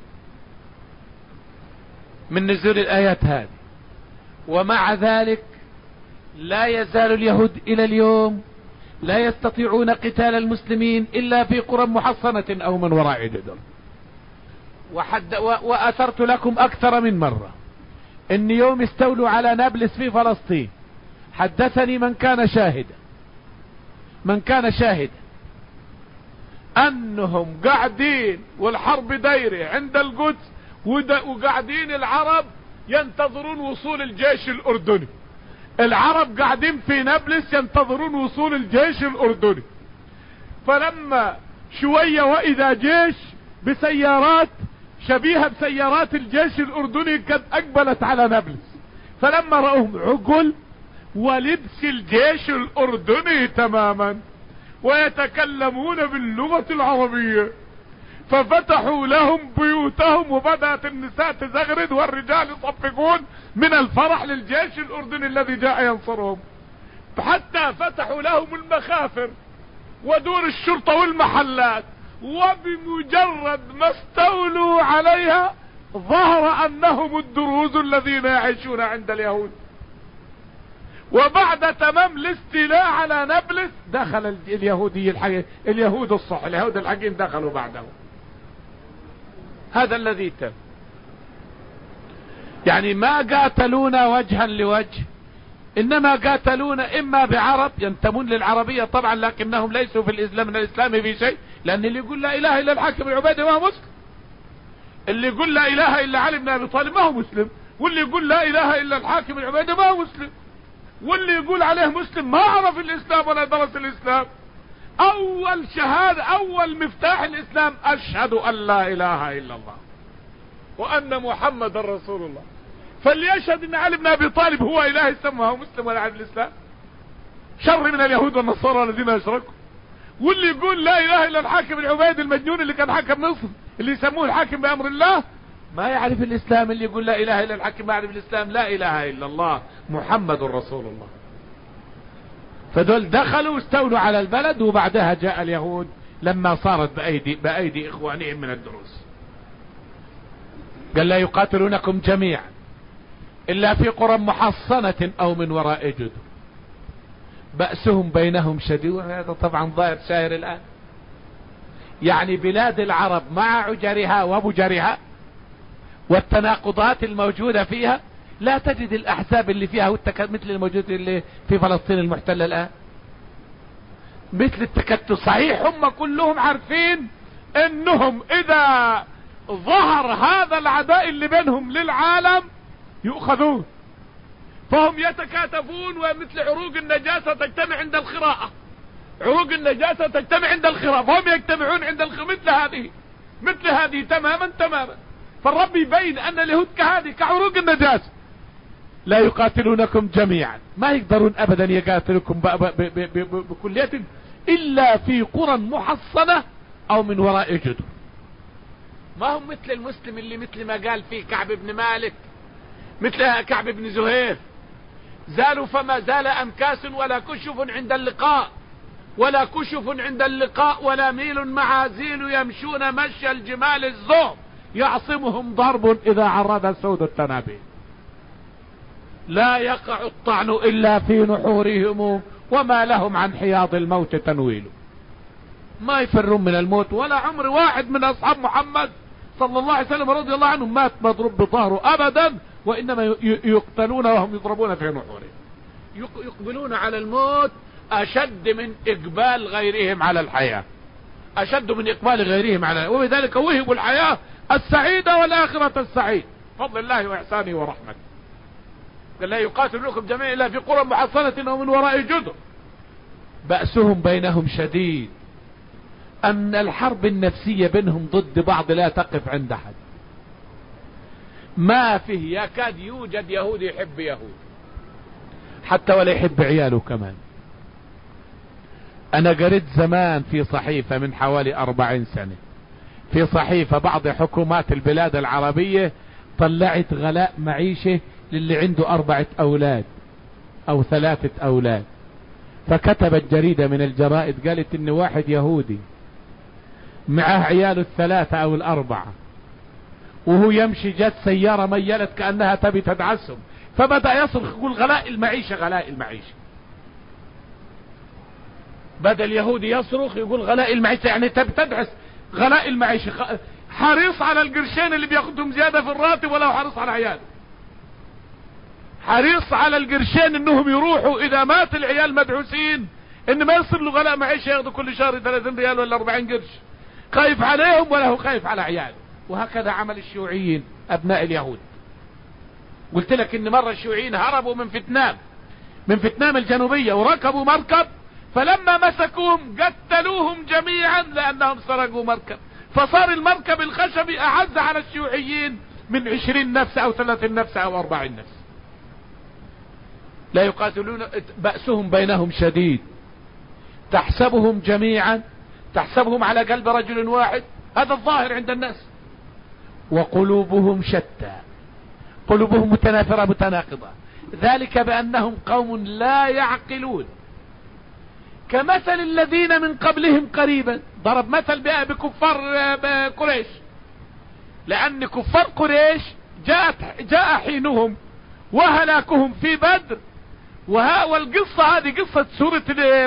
من نزول الآيات هذه. ومع ذلك لا يزال اليهود إلى اليوم لا يستطيعون قتال المسلمين إلا في قرى محصنة أو من وراء جدر. وأثرت لكم أكثر من مرة إن يوم استولوا على نابلس في فلسطين حدثني من كان شاهدا أنهم قاعدين والحرب دايرة عند القدس، وقاعدين العرب ينتظرون وصول الجيش الأردني. العرب قاعدين في نابلس ينتظرون وصول الجيش الأردني. فلما شوية وإذا جيش بسيارات شبيهة بسيارات الجيش الأردني قد أقبلت على نابلس، فلما رأوهم عقل ولبس الجيش الأردني تماما ويتكلمون باللغة العربية، ففتحوا لهم بيوتهم وبدأت النساء تزغرد والرجال يصفقون من الفرح للجيش الأردني الذي جاء ينصرهم، حتى فتحوا لهم المخافر ودور الشرطة والمحلات، وبمجرد ما استولوا عليها ظهر أنهم الدروز الذين يعيشون عند اليهود. وبعد تمام الاستيلاء على نابلس دخل اليهود الصح، اليهود الحقين دخلوا بعده. هذا الذي تم. يعني ما قاتلونا وجها لوجه، انما قاتلون اما بعرب ينتمون للعربية طبعا لكنهم ليسوا في الاسلام من الاسلام في شيء، لان اللي يقول لا اله الا الحاكم العبيد هو مسلم. اللي يقول لا اله الا علي بن ابي طالب ما هو مسلم، واللي يقول لا اله الا الحاكم العبيدة ما هو مسلم، واللي يقول عليه مسلم ما عرف الاسلام ولا درس الاسلام. اول شهادة، اول مفتاح الاسلام اشهد ان لا اله الا الله وان محمد رسول الله. فليشهد ان علي بن ابي طالب هو اله السماء هو مسلم ولا عارف الاسلام، شر من اليهود والنصارى الذين اشركوا. واللي يقول لا اله الا الحاكم العبيد المجنون اللي كان حاكم مصر اللي يسموه الحاكم بامر الله ما يعرف الاسلام. اللي يقول لا اله الا الحاكم ما يعرف الاسلام. لا اله الا الله محمد رسول الله. فدول دخلوا واستولوا على البلد، وبعدها جاء اليهود لما صارت بأيدي إخوانهم من الدروس. قال لا يقاتلونكم جميعا إلا في قرى محصنة أو من وراء جدر بأسهم بينهم شديد. وهذا طبعا ظاهر شاهر الآن، يعني بلاد العرب مع عجرها وبجرها والتناقضات الموجودة فيها لا تجد الأحزاب اللي فيها مثل الموجود اللي في فلسطين المحتلة الآن، مثل التكتل. صحيح هم كلهم عارفين انهم اذا ظهر هذا العداء اللي بينهم للعالم يؤخذون، فهم يتكاتفون. ومثل عروق النجاسة تجتمع عند الخراءة، عروق النجاسة تجتمع عند الخراءة، فهم يجتمعون عند مثل هذه تماما. فالرب يبين ان اليهود كهذه كعروق النجاسة. لا يقاتلونكم جميعا، ما يقدرون ابدا يقاتلكم بكلية الا في قرى محصنة او من وراء جدر. ما هم مثل المسلم اللي مثل ما قال فيه كعب بن مالك، مثل كعب بن زهير، زالوا فما زال انكاس ولا كشف عند اللقاء ولا ميل مع زيل يمشون مشي الجمال الزوم يعصمهم ضرب اذا عرض سود التنابين. لا يقع الطعن الا في نحورهم وما لهم عن حياض الموت تنويل. ما يفرون من الموت، ولا عمر واحد من اصحاب محمد صلى الله عليه وسلم رضي الله عنه مات مضروب بظهره ابدا، وانما يقتلون وهم يضربون في نحورهم. يقبلون على الموت اشد من اقبال غيرهم على الحياة، اشد من اقبال غيرهم على، وبذلك وهبوا الحياة السعيدة والاخرة السعيد فضل الله واحسانه ورحمته. قال لا يقاتلونكم جميعا الا في قرى محصنة او من وراء جدر بأسهم بينهم شديد. ان الحرب النفسية بينهم ضد بعض لا تقف عند احد. ما فيه يكاد يوجد يهودي يحب يهود حتى ولا يحب عياله كمان. انا قريت زمان في صحيفة من حوالي 40 سنة، في صحيفة بعض حكومات البلاد العربية طلعت غلاء معيشة للي عنده 4 أولاد أو 3 أولاد. فكتبت جريدة من الجرائد قالت إن واحد يهودي معه عياله 3 أو 4 وهو يمشي جت سيارة ميلت كأنها تبي تدعسهم، فبدأ يصرخ يقول غلاء المعيشة غلاء المعيشة. بدأ اليهودي يصرخ يقول غلاء المعيشة، يعني تبي تدعس غلاء المعيشة. حريص على القرشين اللي بياخدهم زيادة في الراتب ولا حريص على عياله، حريص على القرشين انهم يروحوا اذا مات العيال مدعوسين ان ما يصير له غلاء معيشة ياخذوا كل شهر 30 ريال ولا 40 قرش. خايف عليهم ولا هو خايف على عياله. وهكذا عمل الشيوعيين ابناء اليهود. قلت لك ان مرة الشيوعيين هربوا من فيتنام الجنوبية وركبوا مركب، فلما مسكوهم قتلوهم جميعا لانهم سرقوا مركب، فصار المركب الخشبي اعز على الشيوعيين من 20 نفس او 30 نفس او 40 نفس. لا يقاتلون بأسهم بينهم شديد تحسبهم جميعا، تحسبهم على قلب رجل واحد، هذا الظاهر عند الناس، وقلوبهم شتى، قلوبهم متنافرة متناقضة، ذلك بأنهم قوم لا يعقلون كمثل الذين من قبلهم قريبا. ضرب مثل بكفار قريش، لأن كفار قريش جاء حينهم وهلاكهم في بدر. والقصة هذه قصة سورة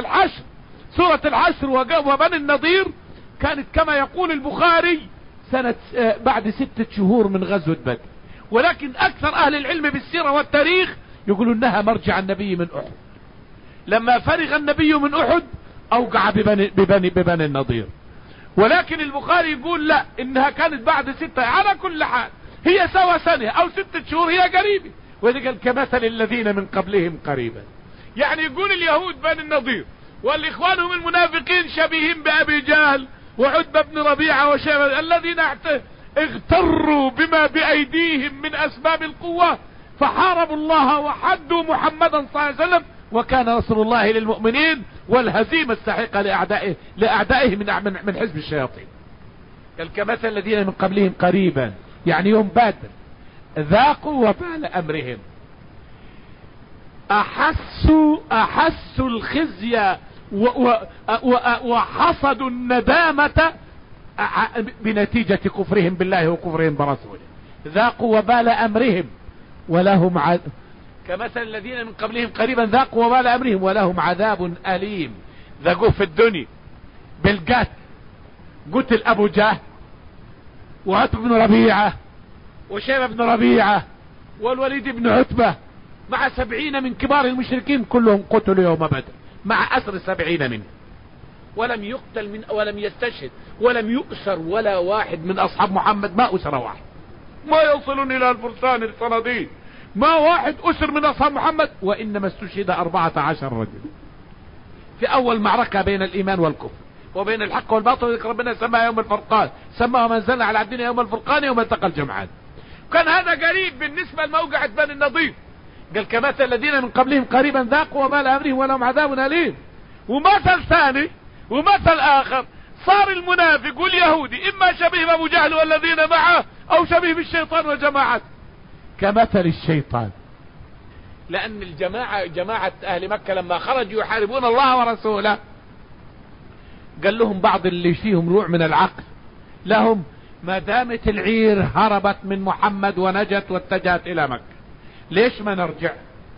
الحشر وبني النضير كانت كما يقول البخاري بعد 6 شهور من غزوة بدر، ولكن أكثر أهل العلم بالسيرة والتاريخ يقولون أنها مرجع النبي من أحد. لما فرغ النبي من أحد أوقع ببني النضير، ولكن البخاري يقول لا، انها كانت بعد 6. على كل حال هي سوى سنة او 6 شهور، هي قريبة. وذلك قال كمثل الذين من قبلهم قريبا. يعني يقول اليهود بني النضير والاخوانهم المنافقين شبيهين بأبي جهل وعتبة بن ربيعة وشيبة الذين اغتروا بما بأيديهم من أسباب القوة، فحاربوا الله وحدوا محمدا صلى الله عليه وسلم، وكان نصر الله للمؤمنين والهزيمة الساحقة لأعدائه من حزب الشياطين. قال كمثل الذين من قبلهم قريبا، يعني يوم بدر ذاقوا وبال أمرهم، أحسوا الخزي وحصدوا الندامة بنتيجة كفرهم بالله وكفرهم برسوله. ذاقوا وبال أمرهم ولهم كمثل الذين من قبلهم قريبا ذاقوا وبال أمرهم ولهم عذاب أليم. ذاقوه في الدنيا بالقتل، قتل أبو جهل وعتبة بن ربيعة وشيبة بن ربيعة والوليد بن عتبة مع 70 من كبار المشركين، كلهم قتلوا يوم بدر مع أسر 70 منهم، ولم يقتل ولم يستشهد ولم يؤسر ولا واحد من أصحاب محمد، ما أسر واحد، ما يوصلون إلى الفرسان الصناديد، ما واحد أسر من أصحاب محمد، وإنما استشهد 14 رجل في أول معركة بين الإيمان والكفر وبين الحق والباطل. ربنا سماها يوم الفرقان، سماها ما نزلنا على عبدنا يوم الفرقان يوم التقى الجمعان. كان هذا قريب بالنسبة لموقعة بني النضير. قال كمثل الذين من قبلهم قريبا ذاقوا وبال أمرهم ولهم عذاب أليم. ومثل ثاني ومثل آخر، صار المنافق واليهودي إما شبيه بأبو جهل والذين معه أو شبيه بالشيطان وجماعته، كمثل الشيطان. لأن جماعة أهل مكة لما خرجوا يحاربون الله ورسوله، قال لهم بعض اللي فيهم روع من العقل لهم ما دامت العير هربت من محمد ونجت واتجهت إلى مكة، ليش ما نرجع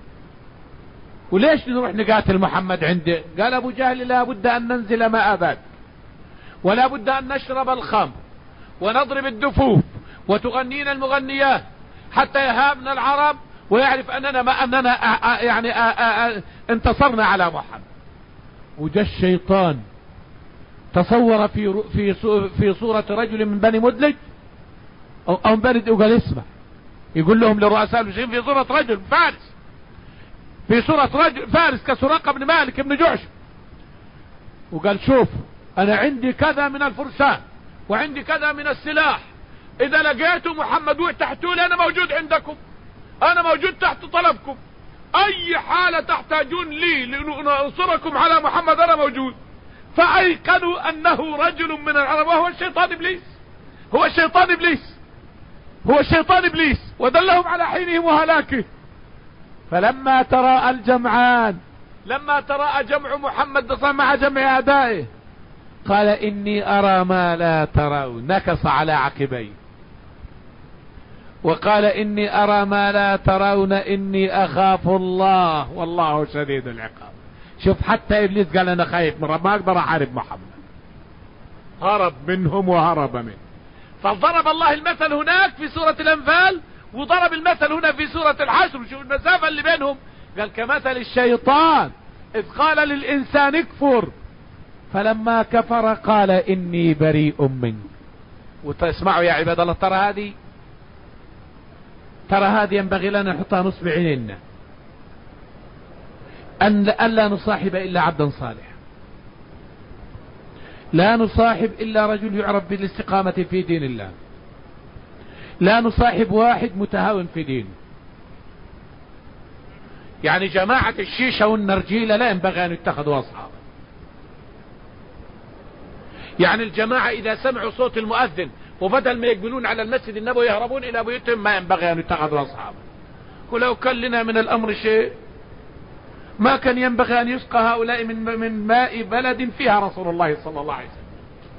وليش نروح نقاتل محمد عنده؟ قال أبو جهل لا بد أن ننزل ماء باد، ولا بد أن نشرب الخمر ونضرب الدفوف وتغنينا المغنيات حتى يهابنا العرب ويعرف أننا يعني انتصرنا على محمد. وجاء الشيطان تصور في صورة رجل من بني مدلج أو من بني، وقال اسمع، يقول لهم لرؤساء المشركين في صورة رجل فارس، في صورة رجل فارس كسراقة بن مالك بن جعش، وقال شوف أنا عندي كذا من الفرسان وعندي كذا من السلاح، إذا لقيتوا محمد وتحتوا لي أنا موجود عندكم، أنا موجود تحت طلبكم، أي حالة تحتاجون لي لأنصركم على محمد أنا موجود. فأيقنوا أنه رجل من العرب وهو الشيطان إبليس، هو الشيطان إبليس، هو الشيطان إبليس، ودلهم على حينهم وهلاكه. فلما تراءى الجمعان، لما تراءى جمع محمد مع جمع أعدائه، قال إني أرى ما لا ترون، نكص على عقبيه وقال إني أرى ما لا ترون إني أخاف الله والله شديد العقاب. شوف حتى إبليس قال أنا خايف ما أقدر أحارب محمد، هرب منهم وهرب منه. فضرب الله المثل هناك في سورة الأنفال وضرب المثل هنا في سورة الحشر. شوف المسافة اللي بينهم، قال كمثل الشيطان إذ قال للإنسان اكفر فلما كفر قال إني بريء منك. وتسمعوا يا عباد الله، ترى هذه ينبغي لنا نحطها نصب عيننا، أن ألا نصاحب إلا عبدا صالحا، لا نصاحب إلا رجل يعرف بالاستقامة في دين الله، لا نصاحب واحد متهاون في دينه. يعني جماعة الشيشة والنرجيلة لا ينبغي أن يتخذوا أصحابا. يعني الجماعة إذا سمعوا صوت المؤذن وبدل ما يقبلون على المسجد النبوي يهربون إلى بيوتهم، ما ينبغي أن يتخذوا أصحابا. ولو كان لنا من الأمر شيء ما كان ينبغي أن يسقى هؤلاء من ماء بلد فيها رسول الله صلى الله عليه وسلم،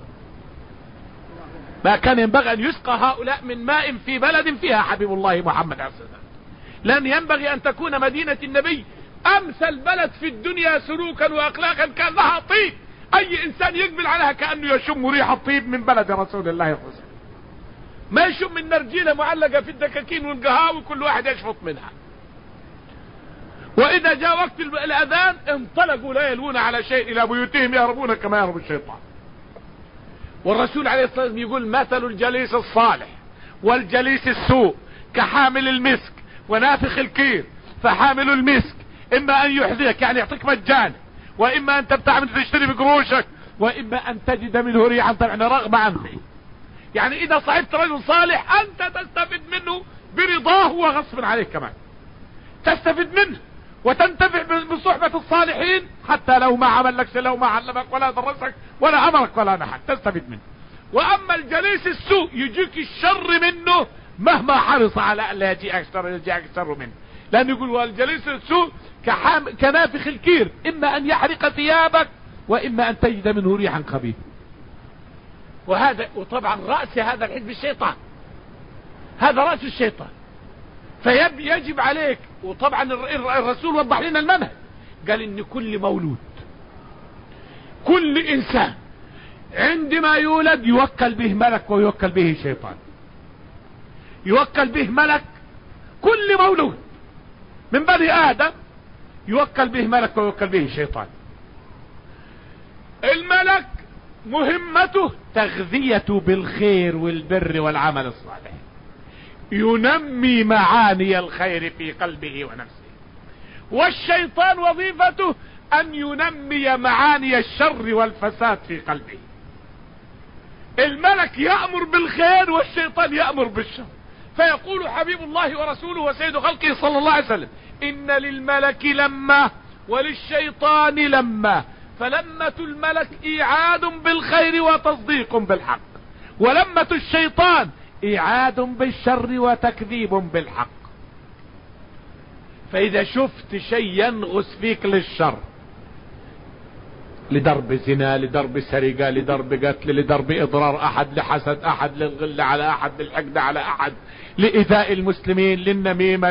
ما كان ينبغي أن يسقى هؤلاء من ماء في بلد فيها حبيب الله محمد عليه الصلاة والسلام. لن ينبغي أن تكون مدينة النبي أمثل بلد في الدنيا سلوكا وأخلاقا كأنها طيب، أي إنسان يقبل عليها كأنه يشم ريح الطيب من بلد رسول الله صلى الله عليه وسلم، ما يشم من نرجيلة معلقة في الدكاكين والقهاوي كل واحد يشفط منها. وإذا جاء وقت الأذان انطلقوا لا يلوون على شيء إلى بيوتهم يهربون كما يهرب الشيطان. والرسول عليه الصلاة والسلام يقول مثل الجليس الصالح والجليس السوء كحامل المسك ونافخ الكير. فحامل المسك اما ان يحذيك يعني يعطيك مجانا، واما ان تبتاع منه تشتري بقروشك، واما ان تجد منه ريحا طبعا رغم عنه. يعني اذا صحبت رجل صالح انت تستفيد منه برضاه وغصب عليك كمان، تستفيد منه وتنتفع بصحبة الصالحين حتى لو ما عمل لك لو ما علمك ولا درسك ولا امرك ولا نحك تستفيد منه. واما الجليس السوء يجيك الشر منه مهما حرص على ان لا يجيك الشر منه، لأنه يقول والجليس السوء كنافخ الكير إما أن يحرق ثيابك وإما أن تجد منه ريحا خبيث. وطبعا رأس هذا الحزب الشيطان، هذا رأس الشيطان. فيجب عليك، وطبعا الرسول وضح لنا المنهج، قال إن كل مولود كل إنسان عندما يولد يوكل به ملك ويوكل به شيطان. يوكل به ملك، كل مولود من بني آدم يوكل به ملك ويوكل به شيطان. الملك مهمته تغذيته بالخير والبر والعمل الصالح، ينمي معاني الخير في قلبه ونفسه. والشيطان وظيفته أن ينمي معاني الشر والفساد في قلبه. الملك يأمر بالخير والشيطان يأمر بالشر. فيقول حبيب الله ورسوله وسيد خلقه صلى الله عليه وسلم: إن للملك لمة وللشيطان لمة، فلمة الملك إيعاد بالخير وتصديق بالحق، ولمة الشيطان إيعاد بالشر وتكذيب بالحق. فإذا شفت شيء ينغس فيك للشر، لضرب زنا، لضرب سرقة، لضرب قتل، لضرب إضرار أحد، لحسد أحد، للغل على أحد، للحقد على أحد، لإيذاء المسلمين، للنميمة،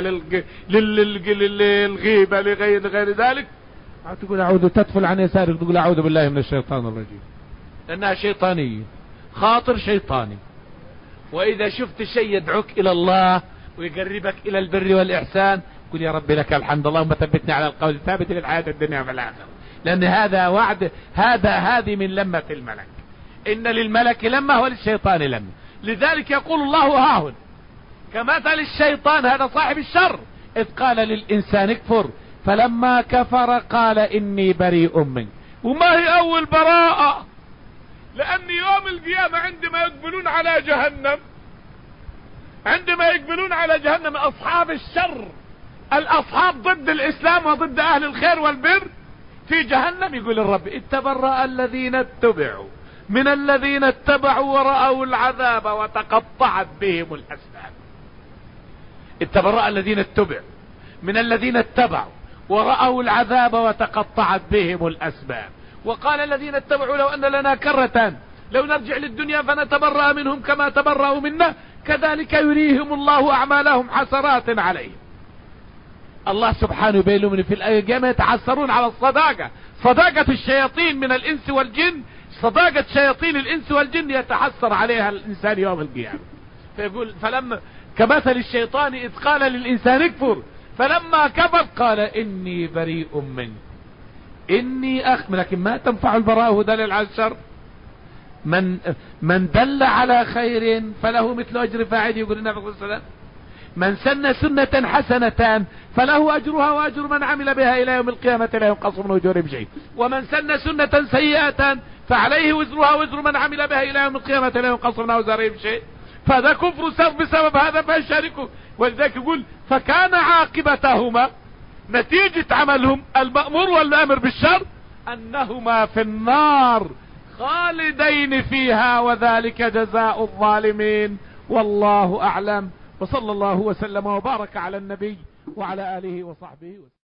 للغيبة، لغير ذلك، تقول أعوذ، تدفل عن يسارك تقول أعوذ بالله من الشيطان الرجيم، لأنها شيطانية، خاطر شيطاني. وإذا شفت شيء يدعوك إلى الله ويقربك إلى البر والإحسان قل يا رب لك الحمد، اللهم ثبتني على القول الثابت في الحياة الدنيا والآخرة، لأن هذا وعد، هذه من لمة الملك. إن للملك لمة وللشيطان لمة. لذلك يقول الله هاهن كمثل الشيطان، هذا صاحب الشر، إذ قال للإنسان اكفر فلما كفر قال إني بريء منك. وما هي أول براءة؟ لأن يوم القيامة عندما يقبلون على جهنم أصحاب الشر، الأصحاب ضد الإسلام وضد أهل الخير والبر في جهنم، يقول الرب: اتبرأ الذين اتبعوا من الذين اتبعوا ورأوا العذاب وتقطعت بهم الأسباب. اتبرأ الذين اتبعوا من الذين اتبعوا ورأوا العذاب وتقطعت بهم الأسباب. وقال الذين اتبعوا لو أن لنا كرة لو نرجع للدنيا فنتبرأ منهم كما تبرأوا منا كذلك يريهم الله أعمالهم حسرات عليهم. الله سبحانه يبين لهم في القيامة يتحسرون على الصداقة، صداقة الشياطين من الإنس والجن، صداقة شياطين الإنس والجن يتحسر عليها الإنسان يوم القيامة. فيقول فلما كمثل الشيطان إذ قال للإنسان اكفر فلما كفر قال إني بريء منك إني لكن ما تنفع البراءة دليل على الشر. من دل على خير فله مثل أجر فاعله، يقول النبي صلى الله عليه وسلم: من سن سنة حسنة فله أجرها وأجر من عمل بها إلى يوم القيامة لا ينقص من أجورهم شيء، ومن سن سنة سيئة فعليه وزرها وزر من عمل بها إلى يوم القيامة لا ينقص من أوزارهم شيء. فهذا كفر بسبب هذا فيشاركوا. ولذلك يقول: فكان عاقبتهما، نتيجة عملهم المأمور والأمر بالشر، أنهما في النار خالدين فيها وذلك جزاء الظالمين. والله أعلم، وصلى الله وسلم وبارك على النبي وعلى آله وصحبه وسلم.